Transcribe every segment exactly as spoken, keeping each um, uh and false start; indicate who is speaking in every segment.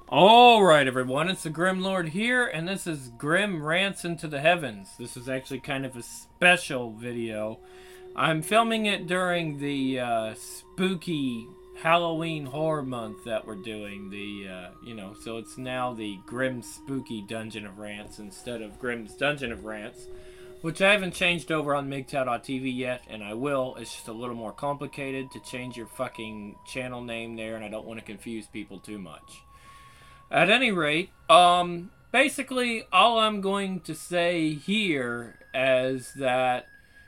Speaker 1: Alright everyone, it's the Grim Lord here, and this is Grim Rants into the Heavens. This is actually kind of a special video. I'm filming it during the uh, spooky Halloween horror month that we're doing. The, uh, you know, so it's now the Grim Spooky Dungeon of Rants instead of Grim's Dungeon of Rants, which I haven't changed over on M G T O W dot T V yet, and I will. It's just a little more complicated to change your fucking channel name there, and I don't want to confuse people too much. At any rate, um, basically all I'm going to say here is that,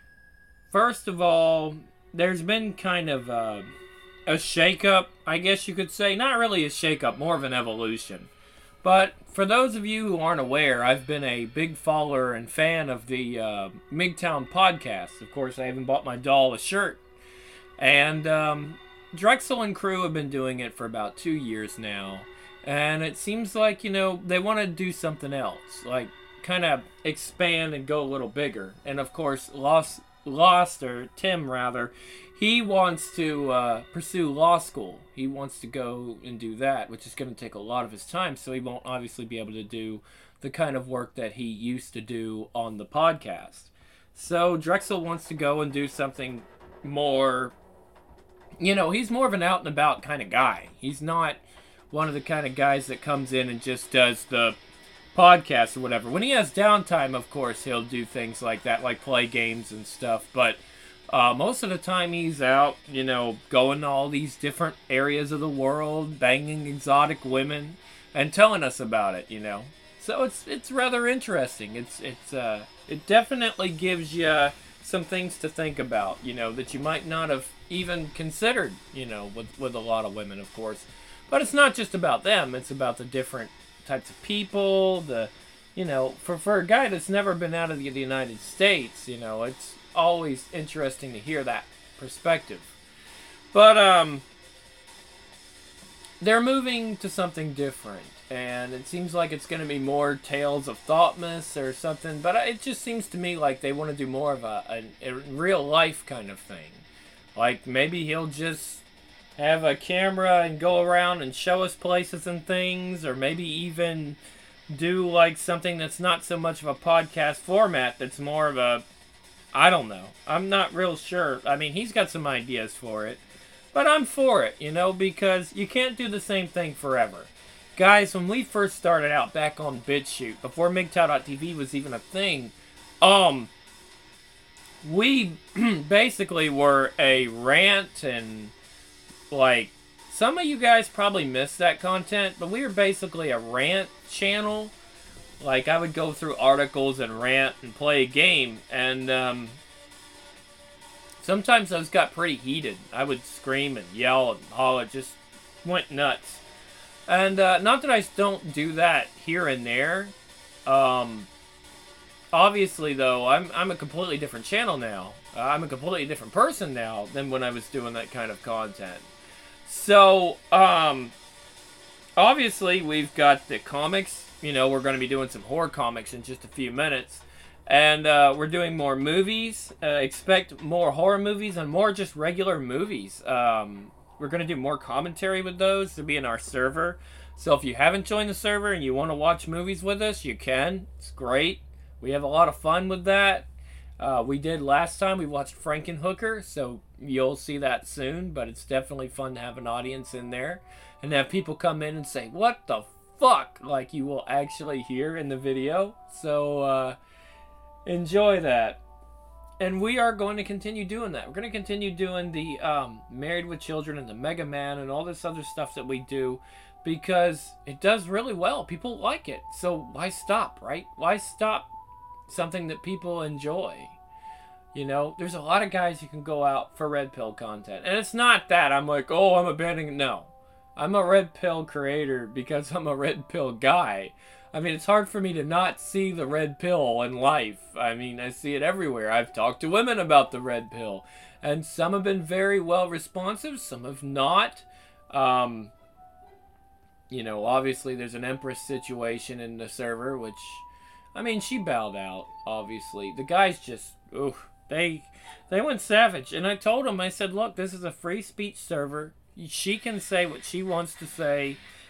Speaker 1: first of all, there's been kind of a, a shakeup, I guess you could say. Not really a shakeup, more of an evolution. But for those of you who aren't aware, I've been a big follower and fan of the uh, MGTOWN podcast. Of course, I even bought my doll a shirt. And um, Drexel and crew have been doing it for about two years now. And it seems like, you know, they want to do something else. Like, kind of expand and go a little bigger. And, of course, Lost, Lost or Tim, rather, he wants to uh, pursue law school. He wants to go and do that, which is going to take a lot of his time. So he won't obviously be able to do the kind of work that he used to do on the podcast. So Drexel wants to go and do something more, you know, he's more of an out and about kind of guy. He's not one of the kind of guys that comes in and just does the podcast or whatever. When he has downtime, of course, he'll do things like that, like play games and stuff. But uh, most of the time he's out, you know, going to all these different areas of the world, banging exotic women, and telling us about it, you know. So it's it's rather interesting. It's it's uh it definitely gives you some things to think about, you know, that you might not have even considered, you know, with with a lot of women, of course. But it's not just about them. It's about the different types of people. The, you know, for, for a guy that's never been out of the, the United States, you know, it's always interesting to hear that perspective. But um, they're moving to something different. And it seems like it's going to be more Tales of Thoughtmas or something. But it just seems to me like they want to do more of a, a, a real life kind of thing. Like maybe he'll just have a camera and go around and show us places and things, or maybe even do like something that's not so much of a podcast format, that's more of a, I don't know. I'm not real sure. I mean, he's got some ideas for it, but I'm for it, you know, because you can't do the same thing forever. Guys, when we first started out back on BitChute, before M G T O W dot T V was even a thing, um, we basically were a rant and, like, some of you guys probably missed that content, but we were basically a rant channel. Like, I would go through articles and rant and play a game, and um, sometimes those got pretty heated. I would scream and yell and holler, just went nuts. And uh, not that I don't do that here and there. Um, obviously, though, I'm I'm a completely different channel now. Uh, I'm a completely different person now than when I was doing that kind of content. So, um, obviously, we've got the comics. You know, we're going to be doing some horror comics in just a few minutes. And uh, we're doing more movies. Uh, expect more horror movies and more just regular movies. Um, we're going to do more commentary with those to be in our server. So if you haven't joined the server and you want to watch movies with us, you can. It's great. We have a lot of fun with that. Uh, we did last time. We watched Frankenhooker, so you'll see that soon. But it's definitely fun to have an audience in there and have people come in and say, "What the fuck?" like you will actually hear in the video. So uh, enjoy that. And we are going to continue doing that. We're going to continue doing the um, Married with Children and the Mega Man and all this other stuff that we do, because it does really well. People like it. So why stop, right? Why stop something that people enjoy? You know, there's a lot of guys who can go out for red pill content. And it's not that I'm like, oh, I'm abandoning. No. I'm a red pill creator because I'm a red pill guy. I mean, it's hard for me to not see the red pill in life. I mean, I see it everywhere. I've talked to women about the red pill. And some have been very well responsive. Some have not. Um, you know, obviously there's an Empress situation in the server, which, I mean, she bowed out, obviously. The guys just, ooh, they, they went savage. And I told them, I said, look, this is a free speech server. She can say what she wants to say.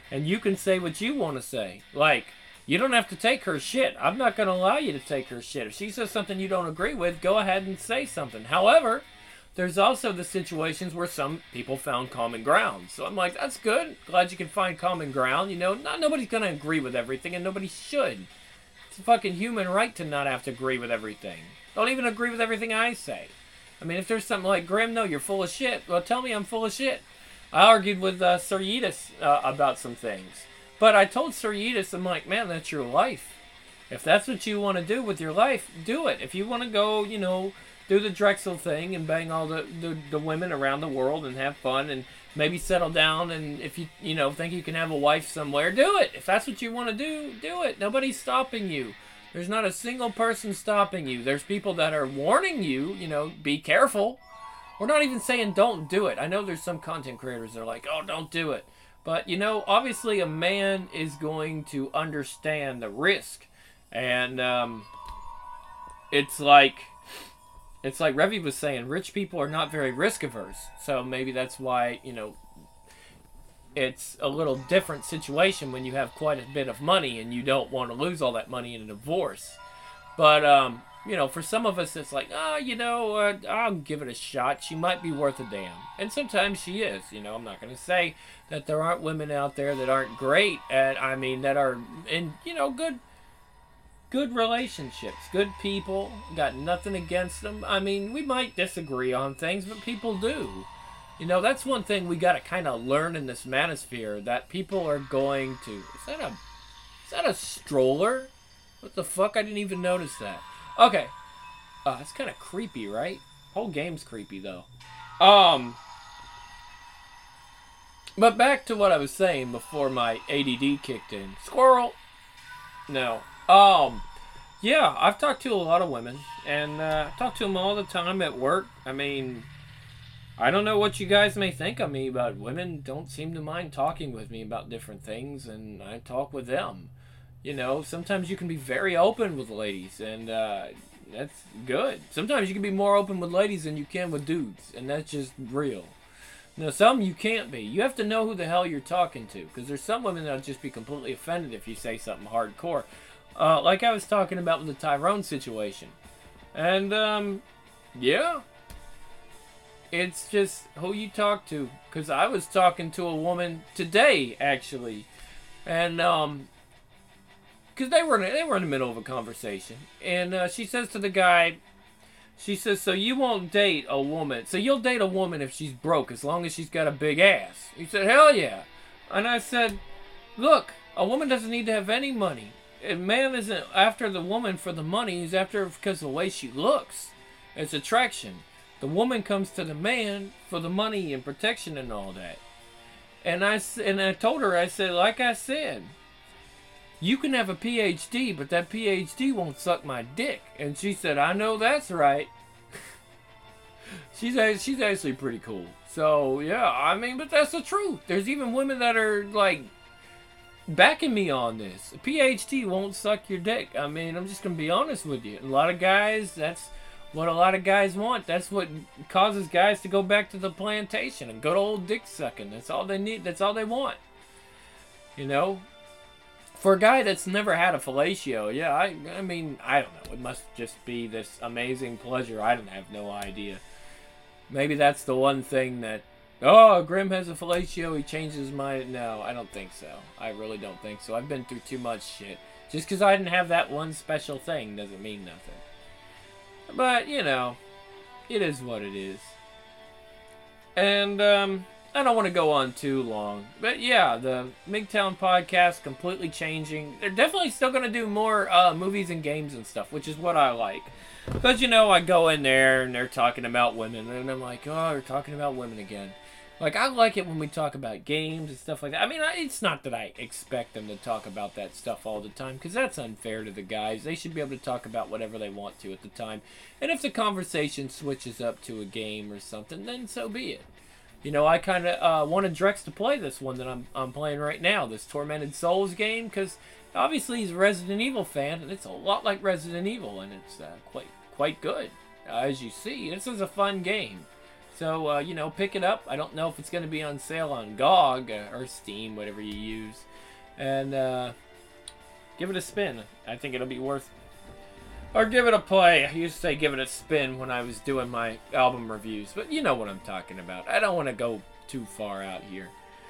Speaker 1: And you can say what you want to say. Like, you don't have to take her shit. I'm not going to allow you to take her shit. If she says something you don't agree with, go ahead and say something. However, there's also the situations where some people found common ground. So I'm like, that's good. Glad you can find common ground. You know, not nobody's going to agree with everything, and nobody should. It's a fucking human right to not have to agree with everything. Don't even agree with everything I say. I mean, if there's something like, Grim, no, you're full of shit. Well, tell me I'm full of shit. I argued with uh, Sir Yidis uh, about some things. But I told Sir Yidis, I'm like, man, that's your life. If that's what you want to do with your life, do it. If you want to go, you know, do the Drexel thing and bang all the, the, the women around the world and have fun and maybe settle down, and if you, you know, think you can have a wife somewhere, do it. If that's what you want to do, do it. Nobody's stopping you. There's not a single person stopping you. There's people that are warning you, you know, be careful. We're not even saying don't do it. I know there's some content creators that are like, oh, don't do it. But, you know, obviously a man is going to understand the risk. And um, it's like, it's like Revy was saying, rich people are not very risk averse. So maybe that's why, you know, it's a little different situation when you have quite a bit of money and you don't want to lose all that money in a divorce. But, um... you know, for some of us, it's like, oh, you know, uh, I'll give it a shot. She might be worth a damn. And sometimes she is. You know, I'm not going to say that there aren't women out there that aren't great. And I mean, that are in, you know, good, good relationships, good people. Got nothing against them. I mean, we might disagree on things, but people do. You know, that's one thing we got to kind of learn in this manosphere, that people are going to. Is that a, is that a stroller? What the fuck? I didn't even notice that. Okay. Uh, it's kind of creepy, right? Whole game's creepy, though. Um. But back to what I was saying before my A D D kicked in. Squirrel. No. Um. Yeah, I've talked to a lot of women. And uh, I talk to them all the time at work. I mean, I don't know what you guys may think of me, but women don't seem to mind talking with me about different things. And I talk with them. You know, sometimes you can be very open with ladies, and uh, that's good. Sometimes you can be more open with ladies than you can with dudes, and that's just real. Now, some you can't be. You have to know who the hell you're talking to, because there's some women that'll just be completely offended if you say something hardcore. Uh, like I was talking about with the Tyrone situation. And, um, yeah. It's just who you talk to, because I was talking to a woman today, actually, and, um... because they were in, they were in the middle of a conversation, and uh, she says to the guy, she says, so you won't date a woman, so you'll date a woman if she's broke, as long as she's got a big ass. He said, hell yeah. And I said, look, a woman doesn't need to have any money. A man isn't after the woman for the money, he's after her because of the way she looks. It's attraction. The woman comes to the man for the money and protection and all that. And I, and I told her, I said, like I said, you can have a P H D, but that P H D won't suck my dick. And she said, I know that's right. she's she's actually pretty cool. So, yeah, I mean, but that's the truth. There's even women that are, like, backing me on this. A P H D won't suck your dick. I mean, I'm just going to be honest with you. A lot of guys, that's what a lot of guys want. That's what causes guys to go back to the plantation and go to old dick sucking. That's all they need. That's all they want. You know? For a guy that's never had a fellatio, yeah, I I mean, I don't know. It must just be this amazing pleasure. I don't have no idea. Maybe that's the one thing that, oh, Grim has a fellatio, he changes his mind. No, I don't think so. I really don't think so. I've been through too much shit. Just because I didn't have that one special thing doesn't mean nothing. But, you know, it is what it is. And, um... I don't want to go on too long. But yeah, the MGTOW podcast completely changing. They're definitely still going to do more uh, movies and games and stuff, which is what I like. Because, you know, I go in there and they're talking about women. And I'm like, oh, they're talking about women again. Like, I like it when we talk about games and stuff like that. I mean, it's not that I expect them to talk about that stuff all the time. Because that's unfair to the guys. They should be able to talk about whatever they want to at the time. And if the conversation switches up to a game or something, then so be it. You know, I kind of uh, wanted Drex to play this one that I'm I'm playing right now, this Tormented Souls game, because obviously he's a Resident Evil fan, and it's a lot like Resident Evil, and it's uh, quite quite good. Uh, as you see, this is a fun game. So, uh, you know, pick it up. I don't know if it's going to be on sale on G O G or Steam, whatever you use. And uh, give it a spin. I think it'll be worth. Or give it a play. I used to say give it a spin when I was doing my album reviews. But you know what I'm talking about. I don't want to go too far out here.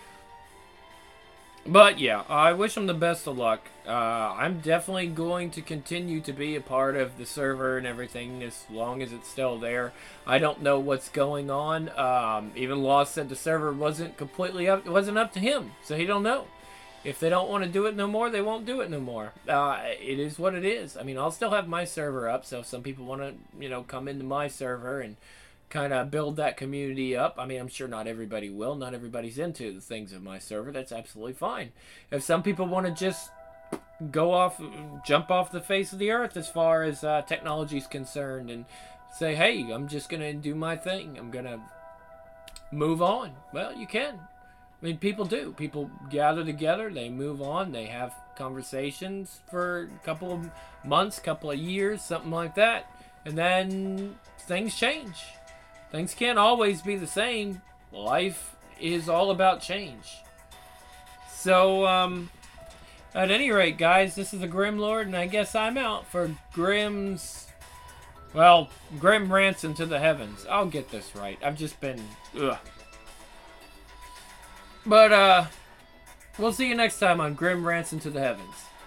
Speaker 1: But yeah, I wish them the best of luck. Uh, I'm definitely going to continue to be a part of the server and everything as long as it's still there. I don't know what's going on. Um, even Lost said the server wasn't completely up. It wasn't up to him, so he don't know. If they don't want to do it no more, they won't do it no more. Uh, it is what it is. I mean, I'll still have my server up, so if some people want to, you know, come into my server and kind of build that community up. I mean, I'm sure not everybody will. Not everybody's into the things of my server. That's absolutely fine. If some people want to just go off, jump off the face of the earth as far as uh, technology is concerned and say, hey, I'm just going to do my thing. I'm going to move on. Well, you can. I mean, people do. People gather together, they move on, they have conversations for a couple of months, couple of years, something like that, and then things change. Things can't always be the same. Life is all about change. So, um, at any rate, guys, this is the Grim Lord, and I guess I'm out for Grim's, well, Grim Rants into the Heavens. I'll get this right. I've just been, ugh. But, uh, we'll see you next time on Grim Rants into the Heavens.